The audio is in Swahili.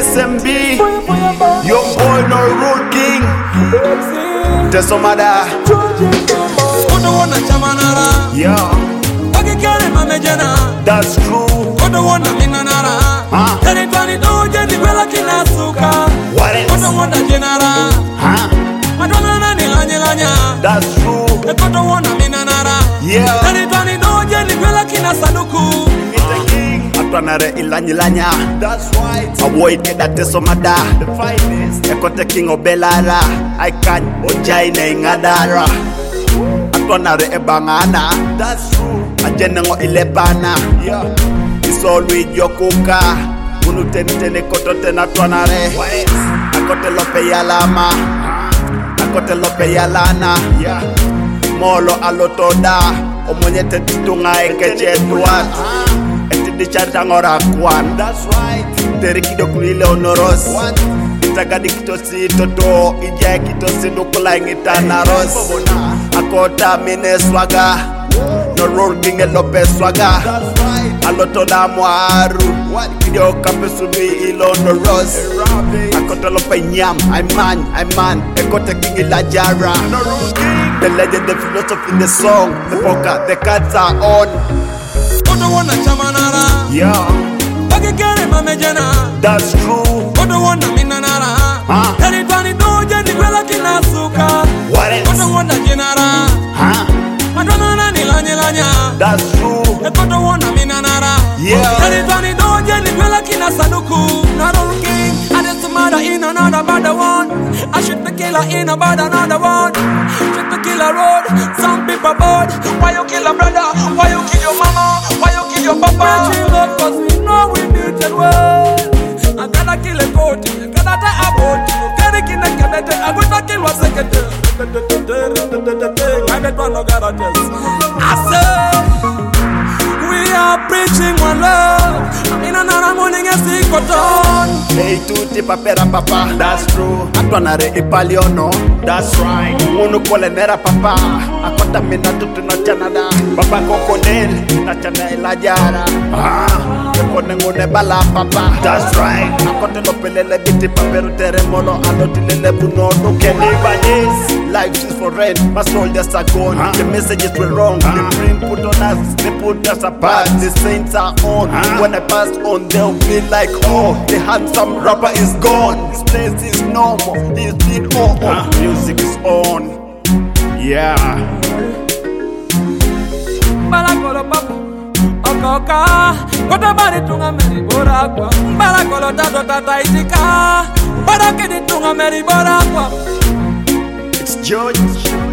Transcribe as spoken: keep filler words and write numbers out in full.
S M B, your boy no rule king. Tesomada, Kodo wana chamanara, yeah, wakikere mamejana. that's true. Kodo wana minanara, Huh? tani tani doje ni kwela kinasuka. What else? Kodo wana jenara, Huh? madonna nani lanya lanya. That's true. Kodo wana minanara, Yeah. tani tani doje ni kwela kinasaduku. Atwanare ilanyilanya. That's right. Avoid get that tesomada. The finest. Ekote king obelara. I can't ojaine ngadara. Atwanare ebangana. That's true. Ajenengo ilepana. Yeah. It's always yokuka. Unu teni teni koto tena atwanare. Akote lope yalama. Akote lope yalana. Yeah. Molo alotoda. Omonye tetitunga ekeche duat. The Chartangora Kwan. That's right. Terekido Kulile Honoros. Itagadi Kitosi Toto. Ija Kitosi Nukula Ingitana Ros. Akota Mine Swaga. No roll King Lope Swaga. That's right. Alotoda Muaru. Kidio Kapesumi Ilo no Ros. Akota Lope Nyam. I'm man, I'm man. Ekota King Ilajara. The legend, the philosophy, the song. The poker, the cards are on. Kodo wana chamanara, Yeah, wakikere mamejana. that's true. Kodo wana minanara, Huh? tani tani doje ni kwela kinasuka. What else? Kodo wana jenara, Huh? madonna nani lanya lanya. That's true. Kodo wana minanara, Yeah. tani tani doje ni kwela kinasaduku. Not all king, I just a murder in another bad one. I shoot the killer in about another one. Shoot the killer road, some people bored. Why you kill a brother? Why you kill your mama? Why you kill your papa? We love cause we know we beat it well. I gotta kill a goat, I gotta die a boat. Gotta kill a cat, I gotta kill a second. I get one no gotta test. I say we are preaching one love. I'm in another morning and see cotton. Hey, tuti papera papa. That's true. Atwanare ipaliono. That's right. Munu kole nera papa. Akota mina tutu na chanada. Papa kokonel na chana ilajara. Ah, kone ngune bala papa. That's right. Akote lopelele biti paperu teremolo. Alotilele buno nuke libanis. Life is for rent. My soldiers are gone. Huh? The messages were wrong. Huh? The print put on us. They put us apart. The saints are on. Huh? When I pass on, they'll feel like, oh, the handsome rapper is gone. This place is normal. He's been on. Huh? Music is on. Yeah. Balakolo papu, okoka. Kota bari tunga meri borakwa. Balakolo tato tata itika. Barakedi tunga meri borakwa. It's George.